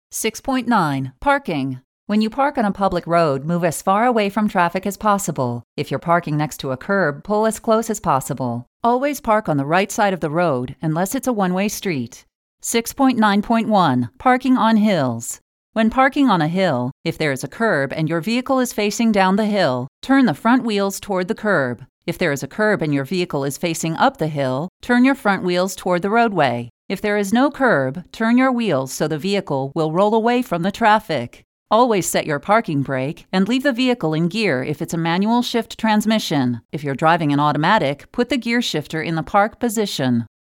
6.9. Parking. When you park on a public road, move as far away from traffic as possible. If you're parking next to a curb, pull as close as possible. Always park on the right side of the road, unless it's a one-way street. 6.9.1. Parking on hills. When parking on a hill, if there is a curb and your vehicle is facing down the hill, turn the front wheels toward the curb. If there is a curb and your vehicle is facing up the hill, turn your front wheels toward the roadway. If there is no curb, turn your wheels so the vehicle will roll away from the traffic. Always set your parking brake and leave the vehicle in gear if it's a manual shift transmission. If you're driving an automatic, put the gear shifter in the park position.